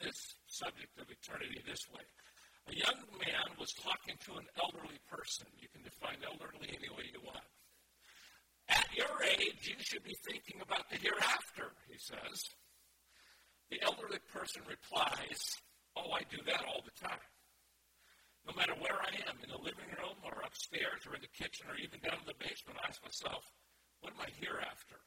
this subject of eternity this way. A young man was talking to an elderly person. You can define elderly any way you want. At your age, you should be thinking about the hereafter, he says. The elderly person replies, oh, I do that all the time. No matter where I am, in the living room or upstairs or in the kitchen or even down in the basement, I ask myself, what am I hereafter?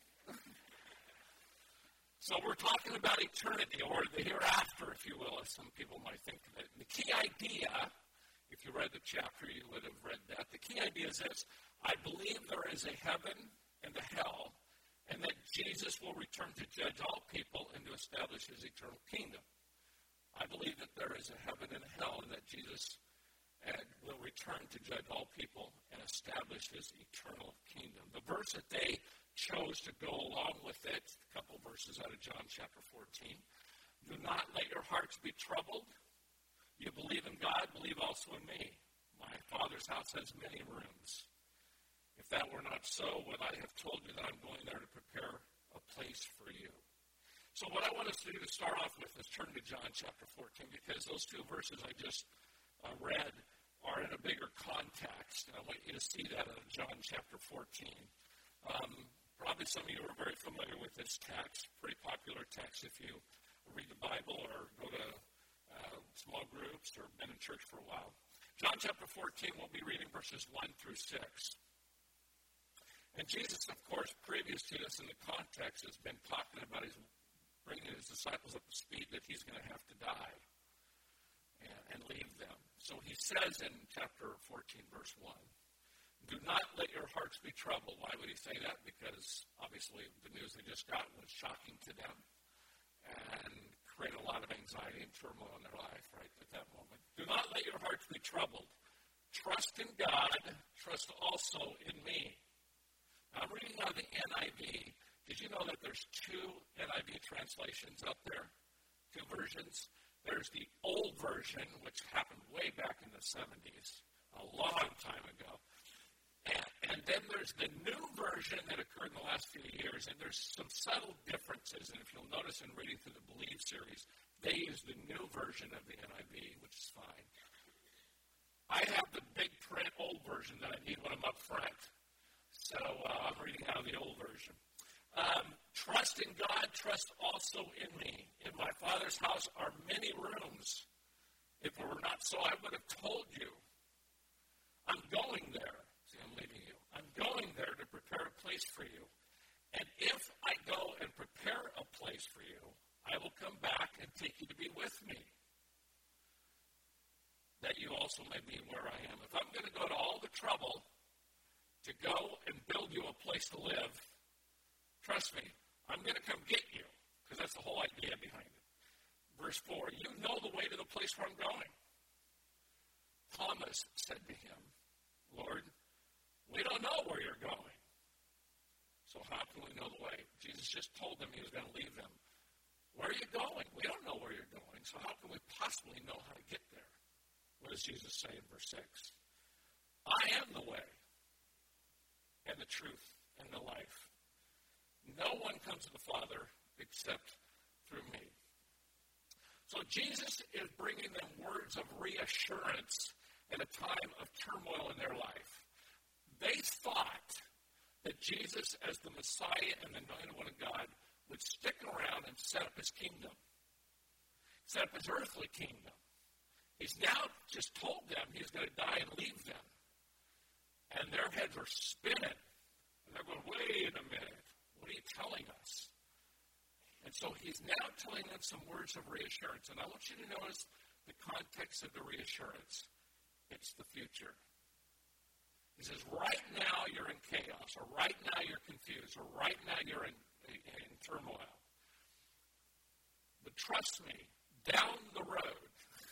So we're talking about eternity, or the hereafter, if you will, as some people might think of it. And the key idea, if you read the chapter, you would have read that. The key idea is this: I believe there is a heaven and a hell, and that Jesus will return to judge all people and to establish his eternal kingdom. I believe that there is a heaven and a hell, and that Jesus will return to judge all people and establish his eternal kingdom. The verse that they chose to go along with it, a couple verses out of John chapter 14. Do not let your hearts be troubled. You believe in God, believe also in me. My Father's house has many rooms. If that were not so, would I have told you that I'm going there to prepare a place for you? So what I want us to do to start off with is turn to John chapter 14, because those two verses I just read are in a bigger context, and I want you to see that in John chapter 14. Probably some of you are very familiar with this text, pretty popular text if you read the Bible or go to small groups or been in church for a while. John chapter 14, we'll be reading verses 1 through 6. And Jesus, of course, previous to this in the context, has been talking about bringing his disciples up to speed that he's going to have to die and leave them. So he says in chapter 14, verse 1, do not let your hearts be troubled. Why would he say that? Because obviously the news they just got was shocking to them and created a lot of anxiety and turmoil in their life right at that moment. Do not let your hearts be troubled. Trust in God. Trust also in me. Now, I'm reading out of the NIV. Did you know that there's two NIV translations out there? Two versions. There's the old version, which happened way back in the 70s, a long time ago. And then there's the new version that occurred in the last few years, and there's some subtle differences. And if you'll notice in reading through the Believe series, they use the new version of the NIV, which is fine. I have the big print old version that I need when I'm up front. So I'm reading out of the old version. Trust in God, trust also in me. In my Father's house are many rooms. If it were not so, I would have told you. I'm going there. See, I'm leaving you. I'm going there to prepare a place for you. And if I go and prepare a place for you, I will come back and take you to be with me, that you also may be where I am. If I'm going to go to all the trouble to go and build you a place to live, trust me, I'm going to come get you, because that's the whole idea behind it. Verse 4, you know the way to the place where I'm going. Thomas said to him, Lord, we don't know where you're going. So how can we know the way? Jesus just told them he was going to leave them. Where are you going? We don't know where you're going. So how can we possibly know how to get there? What does Jesus say in verse 6? I am the way and the truth and the life. No one comes to the Father except through me. So Jesus is bringing them words of reassurance in a time of turmoil in their life. They thought that Jesus, as the Messiah and the anointed one of God, would stick around and set up his kingdom, set up his earthly kingdom. He's now just told them he's going to die and leave them. And their heads are spinning. And they're going, wait a minute, what are you telling us? And so he's now telling them some words of reassurance. And I want you to notice the context of the reassurance. It's the future. He says, right now you're in chaos, or right now you're confused, or right now you're in turmoil. But trust me, down the road,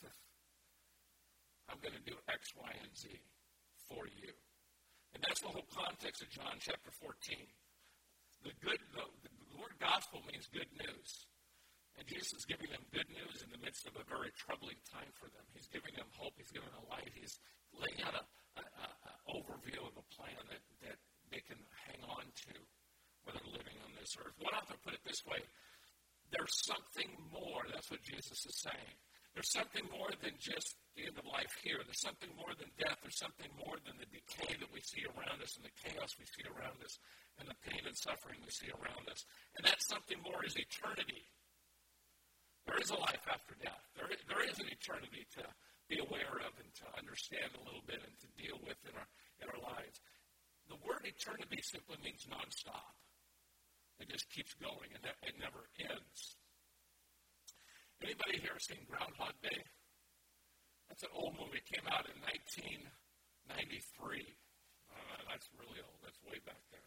I'm going to do X, Y, and Z for you. And that's the whole context of John chapter 14. The word gospel means good news. And Jesus is giving them good news in the midst of a very troubling time for them. He's giving them hope. He's giving them a light. He's laying out an overview of a plan that they can hang on to when they're living on this earth. One author put it this way: there's something more. That's what Jesus is saying. There's something more than just the end of life here. There's something more than death. There's something more than the decay that we see around us and the chaos we see around us and the pain and suffering we see around us. And that something more is eternity. There is a life after death. There is an eternity to be aware of and to understand a little bit and to deal with in our lives. The word eternity simply means nonstop. It just keeps going and it never ends. Anybody here seen Groundhog Day? That's an old movie. It came out in 1993. That's really old. That's way back there.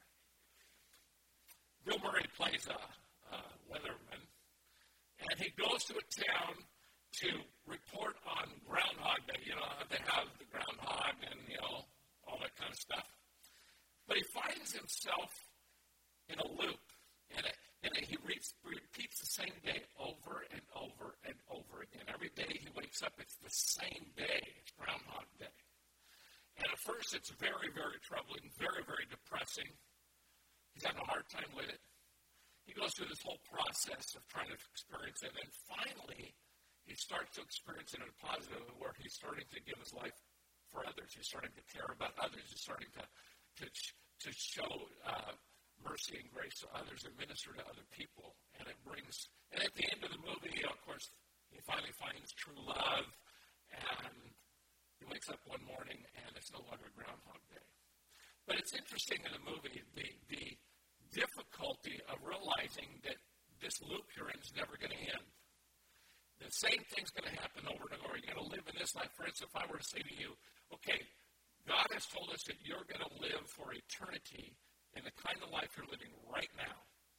Bill Murray plays a weatherman, and he goes to a town to report on Groundhog Day. You know, they have the groundhog and, all that kind of stuff. But he finds himself in a loop, and he repeats the same day over and over and over again. Every day he wakes up, it's the same day. It's Groundhog Day. And at first it's very, very troubling, very, very depressing. He's having a hard time with it. He goes through this whole process of trying to experience it, and finally he starts to experience it in a positive where he's starting to give his life for others. He's starting to care about others. He's starting to show mercy and grace to others and minister to other people. And at the end of the movie, of course, he finally finds true love, and he wakes up one morning, and it's no longer Groundhog Day. But it's interesting in the movie, the difficulty of realizing that this loop you're in is never going to end. The same thing's going to happen over and over. You're going to live in this life. For instance, if I were to say to you, okay, God has told us that you're going to live for eternity in the kind of life you're living right now.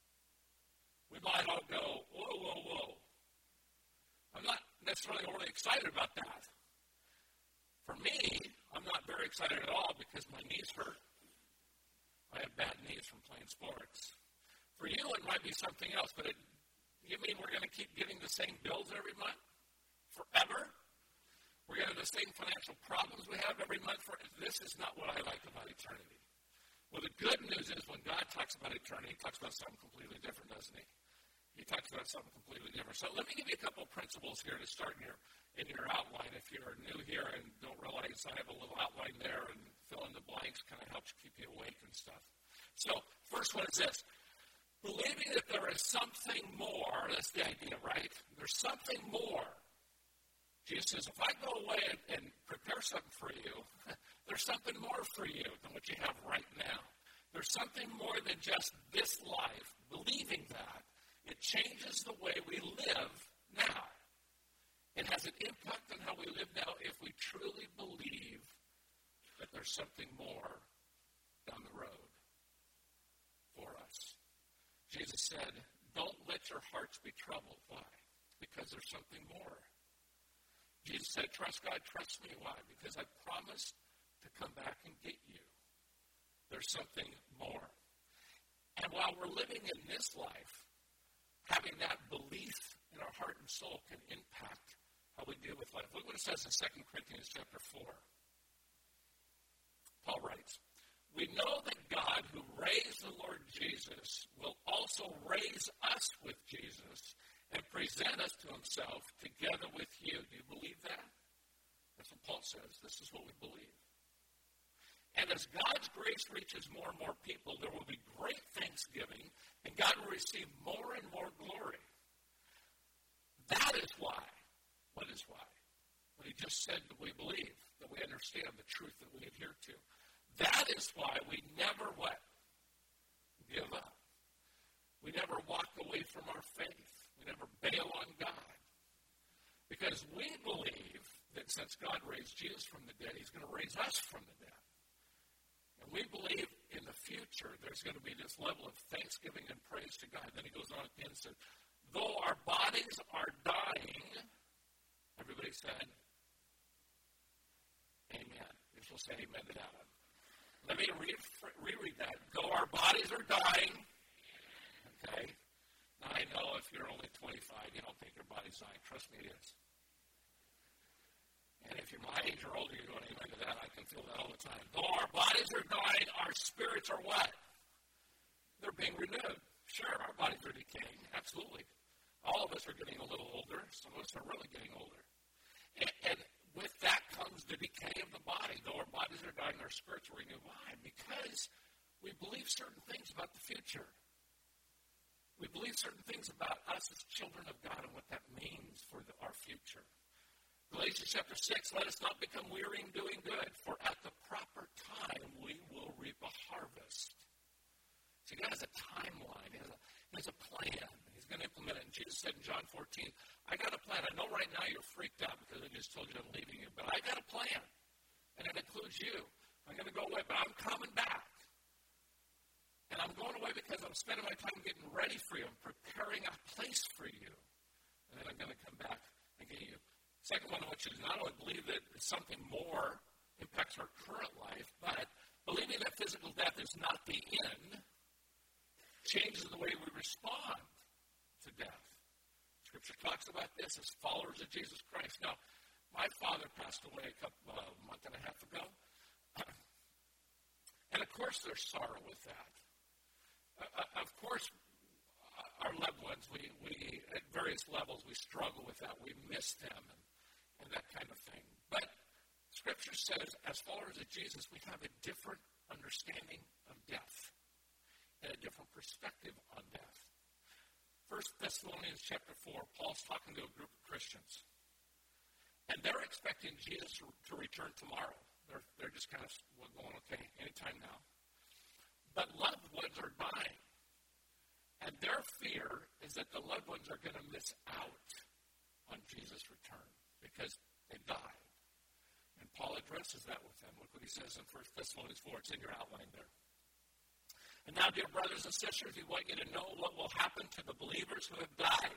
We might all go, whoa, whoa, whoa. I'm not necessarily overly excited about that. For me, I'm not very excited at all because my knees hurt. I have bad knees from playing sports. For you, it might be something else, but you mean we're going to keep getting the same bills every month? Forever? We're going to have the same financial problems we have every month? This is not what I like about eternity. Well, the good news is when God talks about eternity, he talks about something completely different, doesn't he? He talks about something completely different. So let me give you a couple of principles here to start in your outline. If you're new here and don't realize I have a little outline there and fill in the blanks kind of helps keep you awake and stuff. So first one is this. Believing that there is something more, that's the idea, right? There's something more. Jesus says, if I go away and prepare something for you, there's something more for you than what you have right now. There's something more than just this life. Believing that, it changes the way we live now. It has an impact on how we live now if we truly believe that there's something more down the road for us. Jesus said, don't let your hearts be troubled. Why? Because there's something more. Jesus said, trust God, trust me. Why? Because I promised to come back and get you. There's something more. And while we're living in this life, having that belief in our heart and soul can impact how we deal with life. Look what it says in 2 Corinthians chapter 4. Paul writes, we know that God who raised the Lord Jesus will also raise us with Jesus and present us to himself together with you. Do you believe that? That's what Paul says. This is what we believe. And as God's grace reaches more and more people, there will be great thanksgiving, and God will receive more and more glory. That is why. What is why? What he just said that we believe, that we understand the truth that we adhere to. That is why we never what? Give up. We never walk away from our faith. We never bail on God. Because we believe that since God raised Jesus from the dead, he's going to raise us from the dead. And we believe in the future there's going to be this level of thanksgiving and praise to God. Then he goes on again and says, though our bodies are dying, everybody said, amen. You're supposed to say amen to that one. Let me reread that. Though our bodies are dying, okay? Now I know if you're only 25, you don't think your body's dying. Trust me, it is. And if you're my age or older, you're going amen to that. I can feel that all the time. Though our bodies are dying, our spirits are what? They're being renewed. Sure, our bodies are decaying. Absolutely. All of us are getting a little older. Some of us are really getting older. And with that comes the decay of the body. Though our bodies are dying, our spirits are renewed. Why? Because we believe certain things about the future. We believe certain things about us as children of God and what that means for our future. Galatians chapter 6, let us not become weary in doing good, for at the proper time we will reap a harvest. So God has a timeline. He has a plan. He's going to implement it. And Jesus said in John 14, I got a plan. I know right now you're freaked out because I just told you I'm leaving you, but I got a plan. And it includes you. I'm going to go away, but I'm coming back. And I'm going away because I'm spending my time getting ready for you. I'm preparing a place for you. And then I'm going to come back and get you. Second one, I want you to not only believe that something more impacts our current life, but believing that physical death is not the end changes the way we respond to death. Scripture talks about this as followers of Jesus Christ. Now, my father passed away a month and a half ago. And of course there's sorrow with that. Of course, our loved ones, we at various levels, we struggle with that. We miss them and that kind of thing. But Scripture says, as followers of Jesus, we have a different understanding of death and a different perspective on death. 1 Thessalonians chapter 4, Paul's talking to a group of Christians. And they're expecting Jesus to return tomorrow. They're just kind of going, okay, anytime now. But loved ones are dying. And their fear is that the loved ones are going to miss out on Jesus' return because they died. And Paul addresses that with them. Look what he says in 1 Thessalonians 4. It's in your outline there. And now, dear brothers and sisters, we want you to know what will happen to the believers who have died.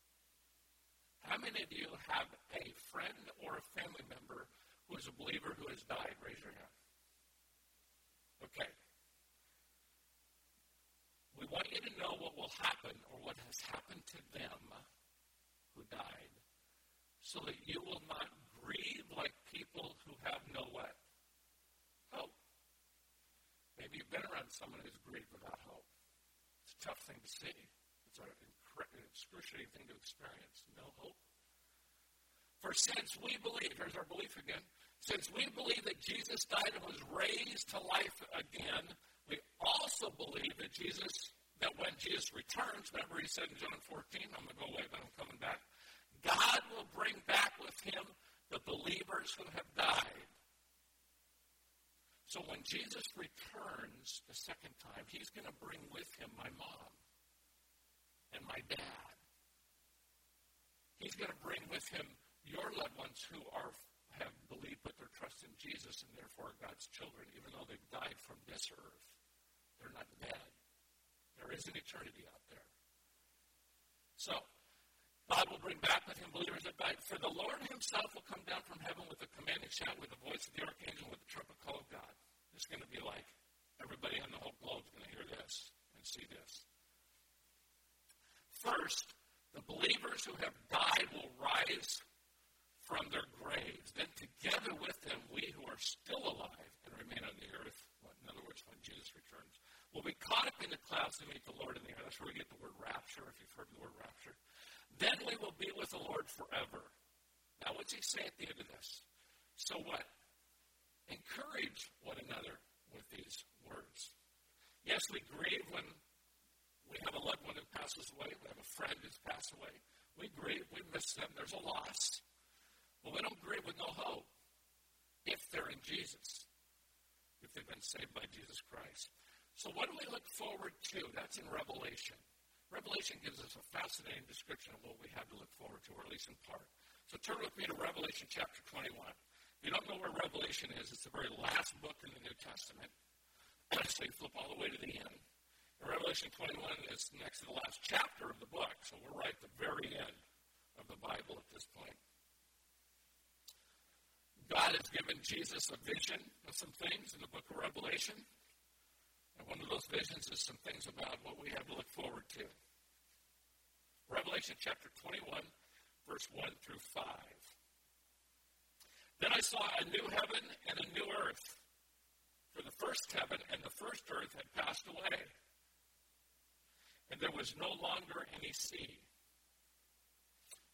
How many of you have a friend or a family member who is a believer who has died? Raise your hand. Okay. We want you to know what will happen or what has happened to them who died so that you will not grieve like people who have no what? Hope. Maybe you've been around someone who's grieved without hope. It's a tough thing to see. It's an excruciating thing to experience. No hope. For since we believe, here's our belief again, since we believe that Jesus died and was raised to life again, we also believe that when Jesus returns, remember he said in John 14, I'm going to go away, but I'm coming back, God will bring back with him the believers who have died. So when Jesus returns the second time, he's going to bring with him my mom and my dad. He's going to bring with him your loved ones who have believed, put their trust in Jesus, and therefore are God's children, even though they've died from this earth. They're not dead. There is an eternity out there. So, God will bring back with him believers that died. For the Lord himself will come down from heaven with a commanding shout, with the voice of the archangel, with the trumpet call of God. It's going to be like everybody on the whole globe is going to hear this and see this. First, the believers who have died will rise from their graves. Then together with them, we who are still alive and remain on the earth, in other words, when Jesus returns, will be caught up in the clouds to meet the Lord in the air. That's where we get the word rapture, if you've heard the word rapture. Then we will be with the Lord forever. Now, what's he say at the end of this? So what? Encourage one another with these words. Yes, we grieve when we have a loved one who passes away. We have a friend who's passed away. We grieve. We miss them. There's a loss. But we don't grieve with no hope if they're in Jesus, if they've been saved by Jesus Christ. So what do we look forward to? That's in Revelation. Revelation gives us a fascinating description of what we have to look forward to, or at least in part. So turn with me to Revelation chapter 21. If you don't know where Revelation is, it's the very last book in the New Testament. So you flip all the way to the end. And Revelation 21 is next to the last chapter of the book, so we're right at the very end of the Bible at this point. God has given Jesus a vision of some things in the book of Revelation. And one of those visions is some things about what we have to look forward to. Revelation chapter 21, verse 1 through 5. Then I saw a new heaven and a new earth. For the first heaven and the first earth had passed away. And there was no longer any sea.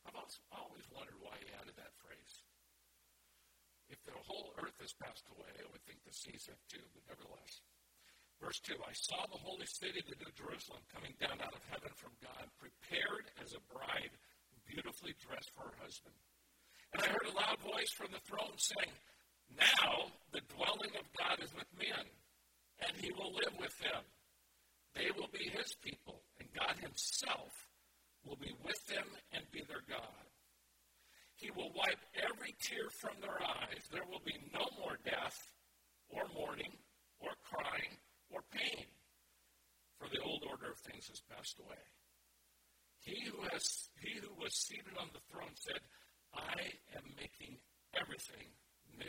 I've always wondered why he added that phrase. If the whole earth has passed away, I would think the seas have too, but nevertheless. Verse 2, I saw the holy city, the New Jerusalem, coming down out of heaven from God, prepared as a bride, beautifully dressed for her husband. And I heard a loud voice from the throne saying, now the dwelling of God is with men, and he will live with them. They will be his people, and God himself will be with them and be their God. He will wipe every tear from their eyes. There will be no more death, or mourning, or crying, or pain, for the old order of things has passed away. He who was seated on the throne said, I am making everything new.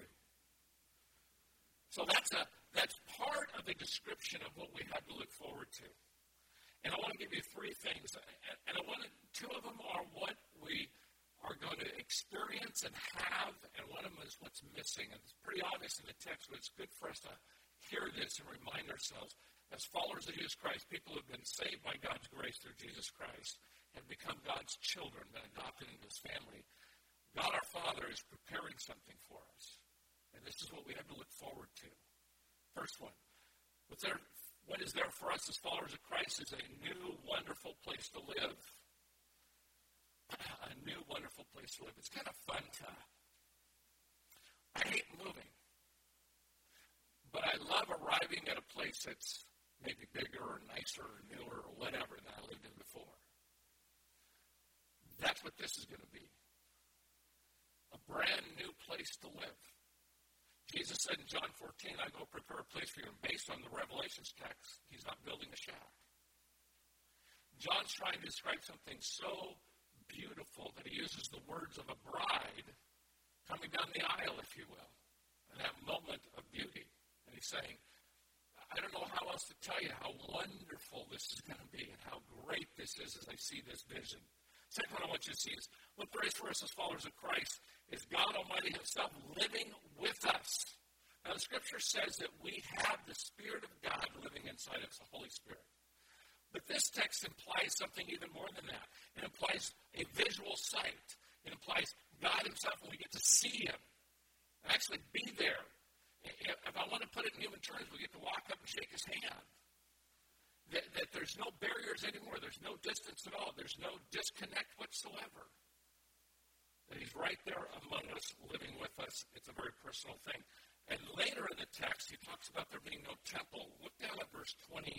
So that's part of the description of what we have to look forward to. And I want to give you three things. And two of them are what we are going to experience and have, and one of them is what's missing. And it's pretty obvious in the text, but it's good for us to hear this and remind ourselves. As followers of Jesus Christ, people who have been saved by God's grace through Jesus Christ have become God's children, been adopted into his family. God our Father is preparing something for us. And this is what we have to look forward to. First one, what is there for us as followers of Christ is a new, wonderful place to live. A new, wonderful place to live. It's kind of fun to... I hate moving. But I love arriving at a place that's maybe bigger or nicer or newer or whatever than I lived in before. That's what this is going to be. A brand new place to live. Jesus said in John 14, I go prepare a place for you. And based on the Revelations text, he's not building a shack. John's trying to describe something so beautiful that he uses the words of a bride coming down the aisle, if you will, and that moment of beauty. And he's saying, I don't know how else to tell you how wonderful this is going to be and how great this is as I see this vision. Second one I want you to see is what there is for us as followers of Christ is God Almighty himself living with us. Now the scripture says that we have the Spirit of God living inside us, the Holy Spirit. But this text implies something even more than that. It implies a visual sight. It implies God himself when we get to see him and actually be there. If I want to put it in human terms, we get to walk up and shake his hand. That there's no barriers anymore. There's no distance at all. There's no disconnect whatsoever. That he's right there among us, living with us. It's a very personal thing. And later in the text, he talks about there being no temple. Look down at verse 22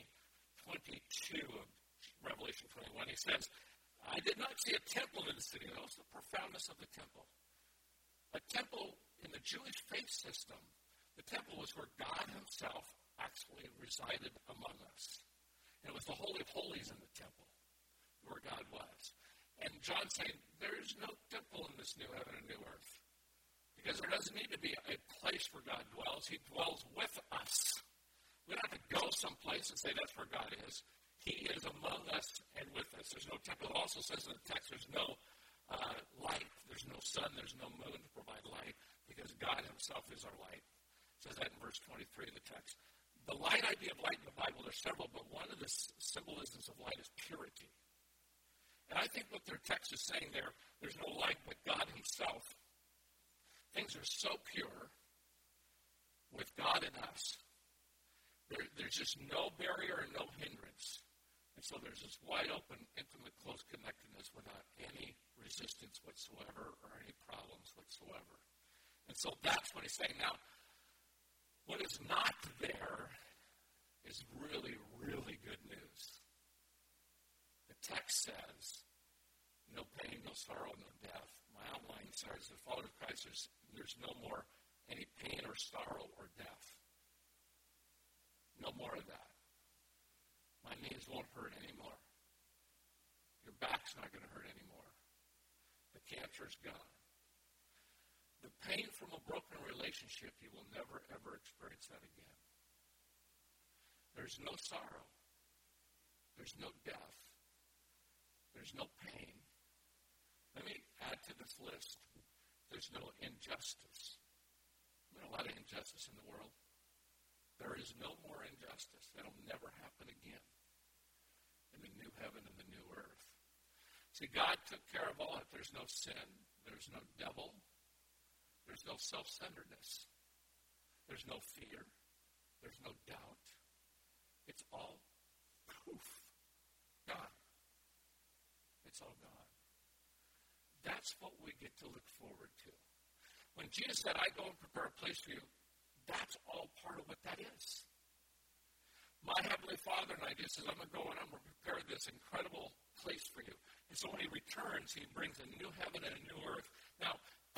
of Revelation 21. He says, I did not see a temple in the city. Notice the profoundness of the temple. A temple in the Jewish faith system, the temple was where God himself actually resided among us. And it was the Holy of Holies in the temple where God was. And John's saying, there is no temple in this new heaven and new earth. Because there doesn't need to be a place where God dwells. He dwells with us. We don't have to go someplace and say that's where God is. He is among us and with us. There's no temple. It also says in the text there's no light. There's no sun. There's no moon to provide light because God himself is our light. It says that in verse 23 of the text. The light idea of light in the Bible, there's several, but one of the symbolisms of light is purity. And I think what their text is saying there's no light but God himself. Things are so pure with God in us. There's just no barrier and no hindrance. And so there's this wide open, intimate, close connectedness without any resistance whatsoever or any problems whatsoever. And so that's what he's saying. Now, what is not there is really, really good news. The text says, no pain, no sorrow, no death. My outline says, the follower of Christ, there's no more any pain or sorrow or death. No more of that. My knees won't hurt anymore. Your back's not going to hurt anymore. The cancer's gone. The pain from a broken relationship, you will never, ever experience that again. There's no sorrow. There's no death. There's no pain. Let me add to this list. There's no injustice. There's a lot of injustice in the world. There is no more injustice. That'll never happen again in the new heaven and the new earth. See, God took care of all that. There's no sin. There's no devil. There's no self-centeredness. There's no fear. There's no doubt. It's all poof, gone. It's all gone. That's what we get to look forward to. When Jesus said, I go and prepare a place for you, that's all part of what that is. My Heavenly Father and I, Jesus says, I'm going to go and I'm going to prepare this incredible place for you. And so when he returns, he brings a new heaven and a new earth. Now,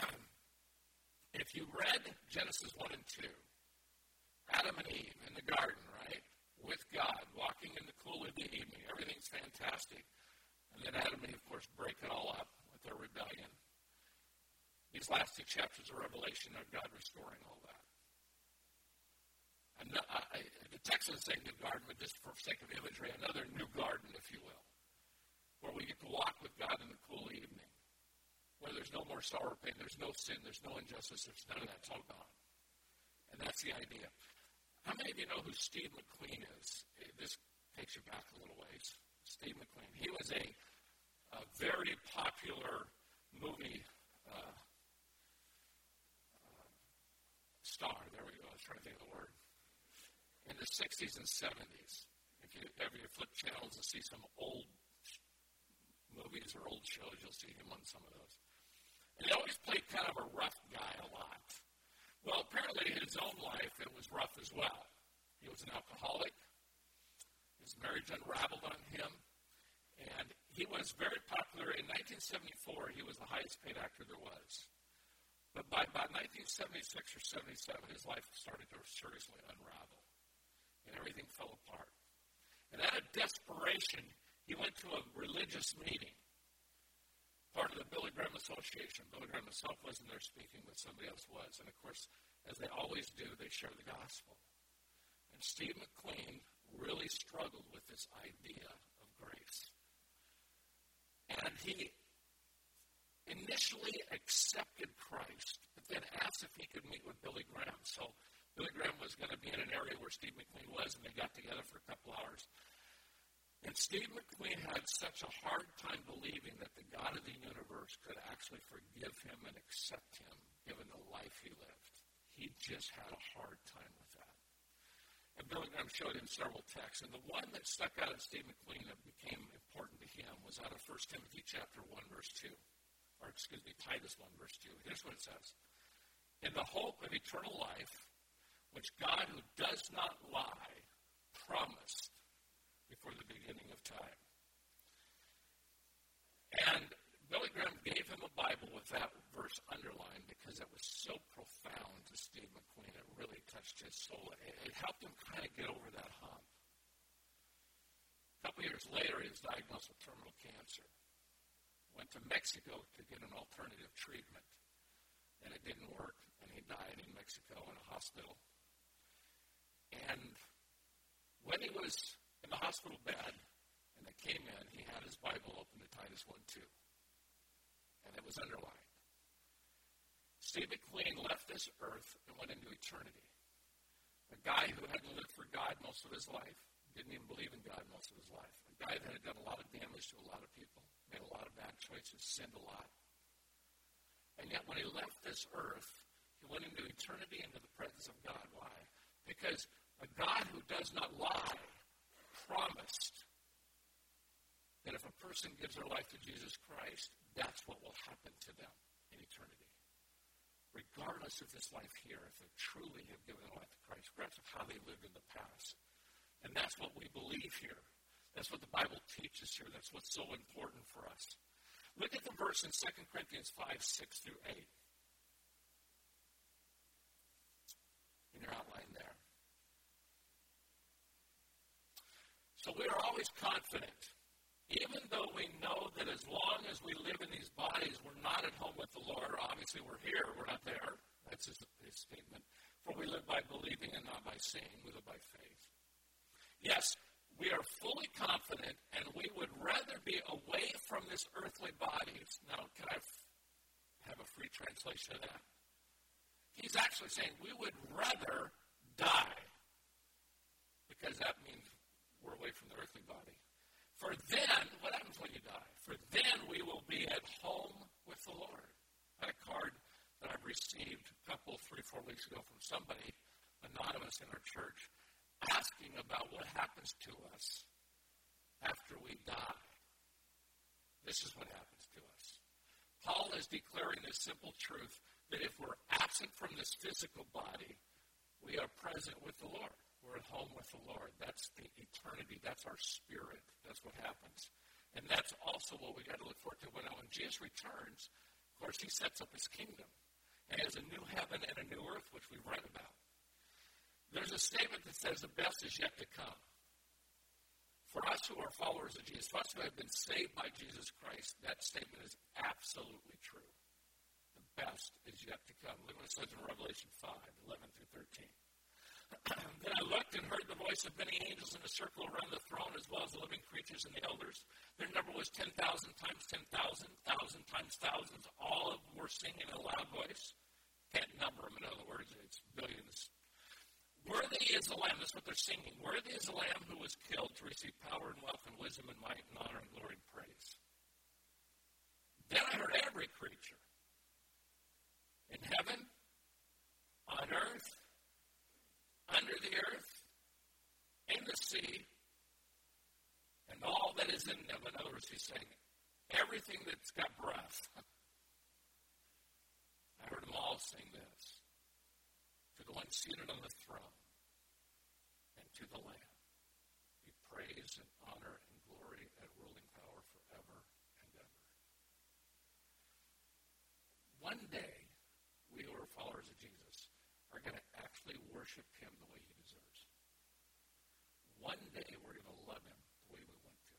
if you read Genesis 1 and 2, Adam and Eve in the garden, right, with God, walking in the cool of the evening, everything's fantastic. And then Adam and Eve, of course, break it all up with their rebellion. These last 2 chapters of Revelation are God restoring all that. And the text doesn't say new garden, but just for sake of imagery, another new garden, if you will, where we get to walk with God in the cool evening, where there's no more sorrow, pain, there's no sin, there's no injustice, there's none of that. It's all gone. And that's the idea. How many of you know who Steve McQueen is? This takes you back a little ways. Steve McQueen. He was a very popular movie star. There we go. I was trying to think of the word. In the 60s and 70s. If you ever flip channels and see some old movies or old shows, you'll see him on some of those. And he always played kind of a rough guy a lot. Well, apparently his own life, it was rough as well. He was an alcoholic. His marriage unraveled on him. And he was very popular. In 1974, he was the highest paid actor there was. But by about 1976 or 77, his life started to seriously unravel. And everything fell apart. And out of desperation, he went to a religious meeting, part of the Billy Graham Association. Billy Graham himself wasn't there speaking, but somebody else was. And, of course, as they always do, they share the gospel. And Steve McQueen really struggled with this idea of grace. And he initially accepted Christ, but then asked if he could meet with Billy Graham. So Billy Graham was going to be in an area where Steve McQueen was, and they got together for a couple hours. And Steve McQueen had such a hard time believing that the God of the universe could actually forgive him and accept him, given the life he lived. He just had a hard time with that. And Billy Graham showed him several texts, and the one that stuck out of Steve McQueen that became important to him was out of 1 Timothy chapter 1, verse 2. Or, Titus 1, verse 2. Here's what it says. In the hope of eternal life, which God, who does not lie, promised before the beginning of time. And Billy Graham gave him a Bible with that verse underlined because it was so profound to Steve McQueen. It really touched his soul. It helped him kind of get over that hump. A couple years later, he was diagnosed with terminal cancer. Went to Mexico to get an alternative treatment. And it didn't work, and he died in Mexico in a hospital. And when he was in the hospital bed, and they came in, he had his Bible open to Titus 1:2. And it was underlined. Steve McQueen left this earth and went into eternity. A guy who hadn't lived for God most of his life, didn't even believe in God most of his life. A guy that had done a lot of damage to a lot of people, made a lot of bad choices, sinned a lot. And yet when he left this earth, he went into eternity, into the presence of God. Why? Because a God who does not lie promised that if a person gives their life to Jesus Christ, that's what will happen to them in eternity. Regardless of this life here, if they truly have given their life to Christ, regardless of how they lived in the past. And that's what we believe here. That's what the Bible teaches here. That's what's so important for us. Look at the verse in 2 Corinthians 5, 6 through 8. In your outline there. So we are always confident, even though we know that as long as we live in these bodies, we're not at home with the Lord. Obviously, we're here. We're not there. That's his statement. For we live by believing and not by seeing. We live by faith. Yes, we are fully confident, and we would rather be away from this earthly bodies. Now, can I have a free translation of that? He's actually saying we would rather die, because that means we're away from the earthly body. For then, what happens when you die? For then we will be at home with the Lord. I had a card that I received a couple, 3-4 weeks ago from somebody, anonymous in our church, asking about what happens to us after we die. This is what happens to us. Paul is declaring this simple truth that if we're absent from this physical body, we are present with the Lord. We're at home with the Lord. That's the eternity. That's our spirit. That's what happens. And that's also what we got to look forward to when Jesus returns. Of course, he sets up his kingdom. And he has a new heaven and a new earth, which we've read about. There's a statement that says the best is yet to come. For us who are followers of Jesus, for us who have been saved by Jesus Christ, that statement is absolutely true. The best is yet to come. Look what it says in Revelation 5:11 through 13. Then I looked and heard the voice of many angels in a circle around the throne, as well as the living creatures and the elders. Their number was 10,000 times 10,000, 1,000 times thousands. All of them were singing in a loud voice. Can't number them, in other words, it's billions. Worthy is the Lamb, that's what they're singing. Worthy is the Lamb who was killed to receive power and wealth and wisdom and might and honor and glory and praise. Then I heard every creature in heaven, on earth, under the earth, in the sea, and all that is in them. In other words, he's saying everything that's got breath. I heard them all sing this. To the one seated on the throne and to the Lamb be praise and honor and glory and ruling power forever and ever. One day, we who are followers of Jesus are going to actually worship him the way he deserves. One day we're going to love him the way we want to.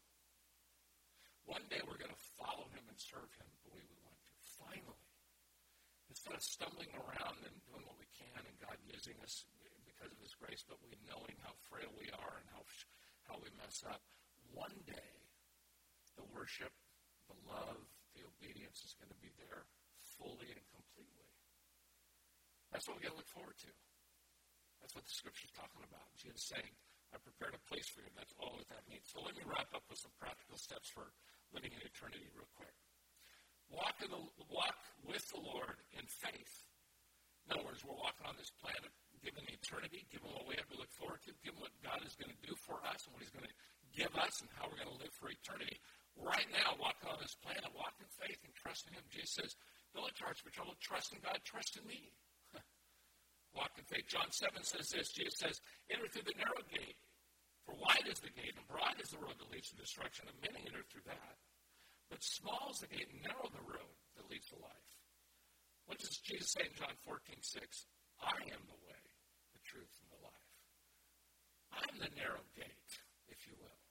One day we're going to follow him and serve him the way we want to. Finally. Instead of stumbling around and doing what we can and God using us because of his grace, but we knowing how frail we are and how we mess up, one day the worship, the love, the obedience is going to be there fully and completely. That's what we got to look forward to. That's what the Scripture is talking about. Jesus saying, I prepared a place for you. That's all that means. So let me wrap up with some practical steps for living in eternity real quick. Walk with the Lord in faith. In other words, we're walking on this planet, given eternity, given what we have to look forward to, given what God is going to do for us and what he's going to give us and how we're going to live for eternity. Right now, walking on this planet, walk in faith and trust in him. Jesus says, don't let your hearts be troubled. Trust in God. Trust in me. Walk in faith. John 7 says this. Jesus says, enter through the narrow gate. For wide is the gate and broad is the road that leads to destruction, and many enter through that. But small is the gate and narrow the road that leads to life. What does Jesus say in John 14:6? I am the way, the truth, and the life. I'm the narrow gate, if you will.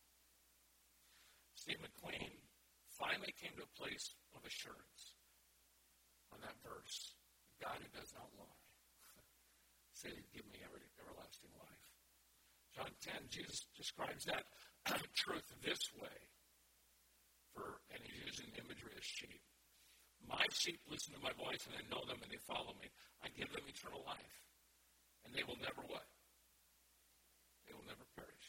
Steve McQueen finally came to a place of assurance on that verse. God who does not lie. Said he'd give me everlasting life. John 10, Jesus describes that truth this way. And he's using imagery of sheep. My sheep listen to my voice, and I know them, and they follow me. I give them eternal life. And they will never what? They will never perish.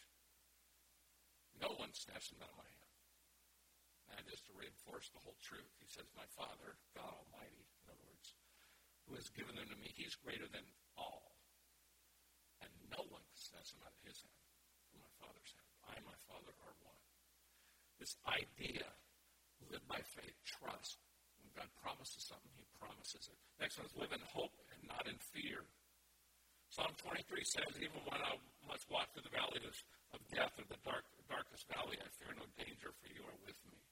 No one snatches them out of my hand. And just to reinforce the whole truth, he says, my Father, God Almighty, in other words, who has given them to me, he's greater than all. And no one can snatch them out of his hand, from my Father's hand. I and my Father are one. This idea, live by faith, trust. When God promises something, he promises it. Next one is live in hope and not in fear. Psalm 23 says, even when I must walk through the valley of death, or the darkest valley, I fear no danger, for you are with me.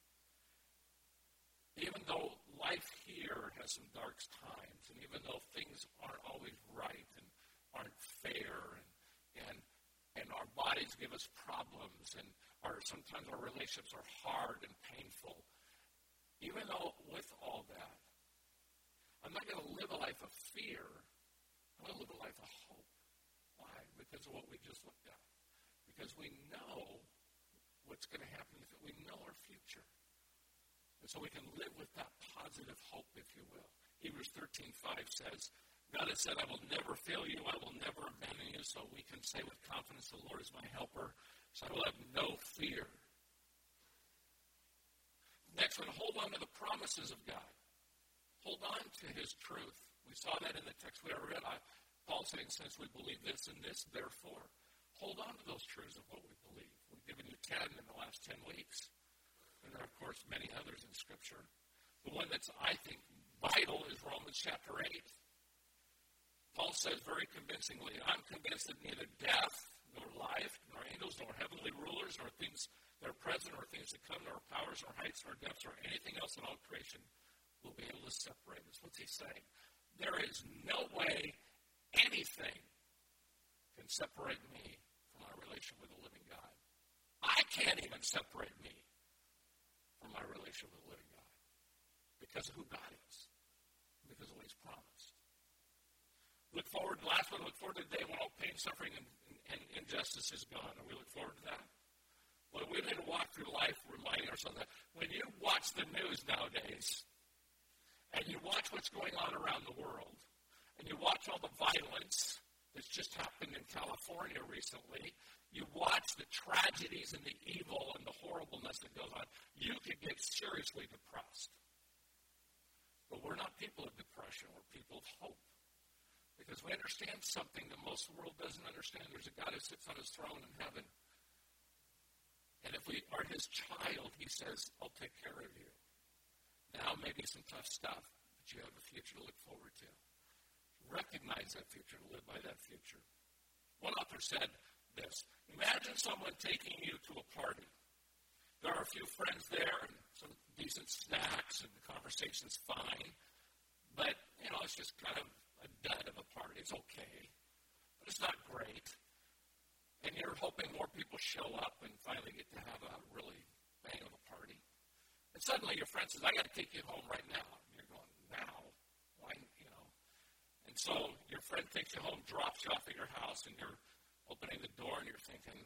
Even though life here has some dark times, and even though things aren't always right and aren't fair, and our bodies give us problems, and sometimes our relationships are hard and painful, even though with all that, I'm not going to live a life of fear. I'm going to live a life of hope. Why? Because of what we just looked at. Because we know what's going to happen. We know our future. And so we can live with that positive hope, if you will. Hebrews 13:5 says, God has said, I will never fail you. I will never abandon you. So we can say with confidence, the Lord is my helper. So I will have no fear. Next one, hold on to the promises of God. Hold on to his truth. We saw that in the text we already read. Paul saying, since we believe this and this, therefore. Hold on to those truths of what we believe. We've given you 10 in the last 10 weeks. And there are, of course, many others in Scripture. The one that's, I think, vital is Romans chapter 8. Paul says very convincingly, I'm convinced that neither death, nor life, nor angels, nor heavenly rulers, nor things that are present, or things that come, nor powers, nor heights, nor depths, or anything else in all creation will be able to separate us. What's he saying? There is no way anything can separate me from my relation with the living God. I can't even separate me from my relation with the living God because of who God is, because of what he's promised. Look forward, last one, look forward to the day when all pain, suffering, and injustice is gone. Are we look forward to that? Well, we need to walk through life reminding ourselves that when you watch the news nowadays, and you watch what's going on around the world, and you watch all the violence that's just happened in California recently, you watch the tragedies and the evil and the horribleness that goes on, you could get seriously depressed. But we're not people of depression, we're people of hope. Because we understand something that most of the world doesn't understand. There's a God who sits on his throne in heaven. And if we are his child, he says, I'll take care of you. Now maybe some tough stuff, but you have a future to look forward to. Recognize that future, live by that future. One author said this, imagine someone taking you to a party. There are a few friends there and some decent snacks and the conversation's fine, but, it's just kind of a dud of a party. It's okay, but it's not great. And you're hoping more people show up and finally get to have a really bang of a party. And suddenly your friend says, I got to take you home right now. And you're going, now? Why, And so your friend takes you home, drops you off at your house, and you're opening the door and you're thinking,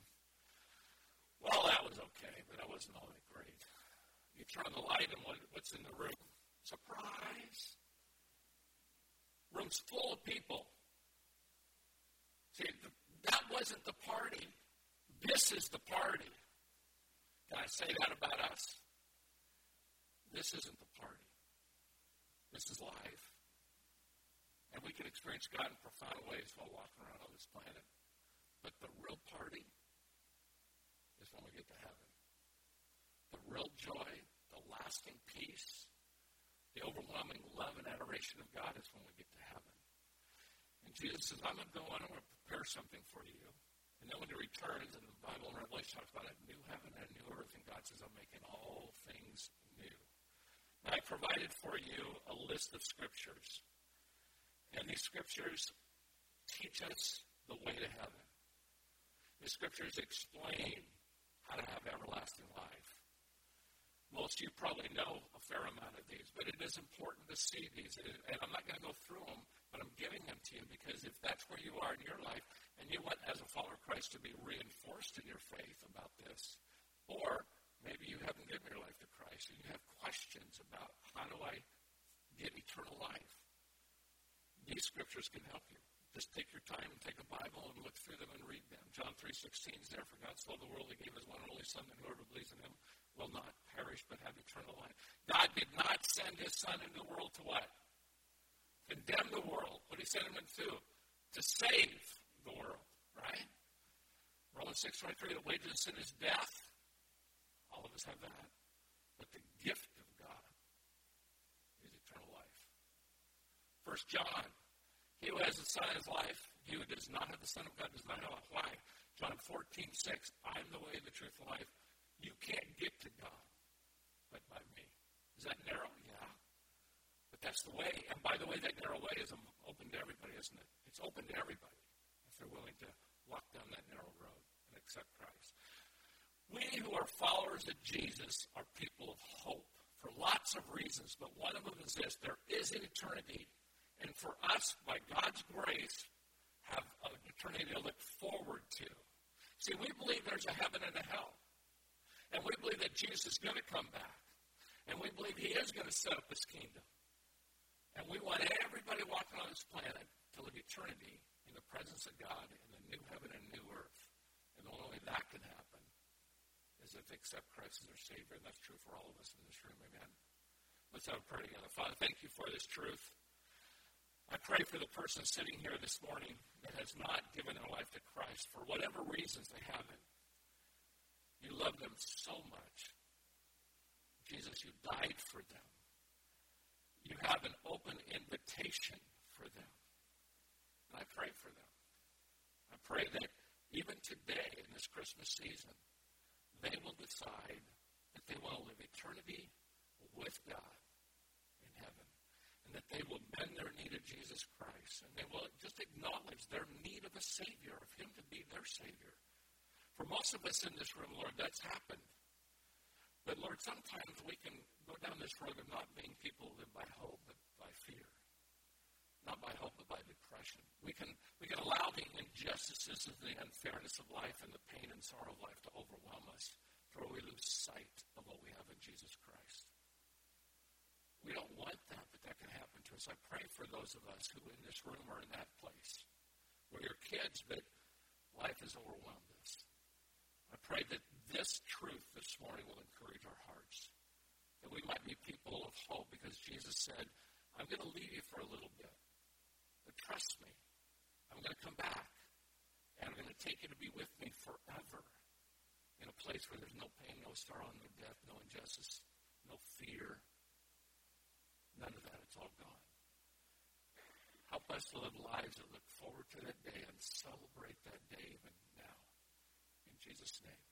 well, that was okay, but that wasn't all that great. You turn on the light and what's in the room? Surprise! Room's full of people. See, that wasn't the party. This is the party. Can I say that about us? This isn't the party. This is life. And we can experience God in profound ways while walking around on this planet. But the real party is when we get to heaven. The real joy, the lasting peace, the overwhelming love and adoration of God is when we get to heaven. And Jesus says, I'm going to go on, I'm going to prepare something for you. And then when he returns, and the Bible in Revelation talks about a new heaven and a new earth, and God says, I'm making all things new. Now, I provided for you a list of scriptures. And these scriptures teach us the way to heaven. The scriptures explain how to have everlasting life. Most of you probably know a fair amount of these, but it is important to see these. And I'm not going to go through them, but I'm giving them to you because if that's where you are in your life and you want, as a follower of Christ, to be reinforced in your faith about this, or maybe you haven't given your life to Christ and you have questions about how do I get eternal life, these scriptures can help you. Just take your time and take a Bible and look through them and read them. John 3:16 is there. For God so loved the world, he gave his one and only Son, that whoever believes in him will not perish but have eternal life. God did not send his Son into the world to what? Condemn the world. What did he send him into? To save the world, right? Romans 6:23, the wages of sin is death. All of us have that. But the gift of God is eternal life. 1 John, he who has the Son in his life, he who does not have the Son of God does not have life. Why? John 14:6, I'm the way, the truth, and life. You can't get to God but by me. Is that narrow? Yeah. But that's the way. And by the way, that narrow way is open to everybody, isn't it? It's open to everybody if they're willing to walk down that narrow road and accept Christ. We who are followers of Jesus are people of hope for lots of reasons, but one of them is this. There is an eternity. And for us, by God's grace, have an eternity to look forward to. See, we believe there's a heaven and a hell. And we believe that Jesus is going to come back. And we believe he is going to set up his kingdom. And we want everybody walking on this planet to live eternity in the presence of God in the new heaven and new earth. And the only way that can happen is is if they accept Christ as their Savior, and that's true for all of us in this room. Amen. Let's have a prayer together. Father, thank you for this truth. I pray for the person sitting here this morning that has not given their life to Christ for whatever reasons they haven't. You love them so much. Jesus, you died for them. You have an open invitation for them. And I pray for them. I pray that even today in this Christmas season, they will decide that they want to live eternity with God in heaven. And that they will bend their knee to Jesus Christ. And they will just acknowledge their need of a Savior, of Him to be their Savior. For most of us in this room, Lord, that's happened. But, Lord, sometimes we can go down this road of not being people who live by hope, but by fear. Not by hope, but by depression. We can allow the injustices and the unfairness of life and the pain and sorrow of life to overwhelm us, to where we lose sight of what we have in Jesus Christ. We don't want that, but that can happen to us. I pray for those of us who in this room are in that place, where you're kids, but life has overwhelmed us. I pray that this truth this morning will encourage our hearts, that we might be people of hope, because Jesus said, I'm going to leave you for a little bit, but trust me, I'm going to come back, and I'm going to take you to be with me forever in a place where there's no pain, no sorrow, no death, no injustice, no fear, none of that. It's all gone. Help us to live lives that look forward to that day and celebrate that day even now. In Jesus' name.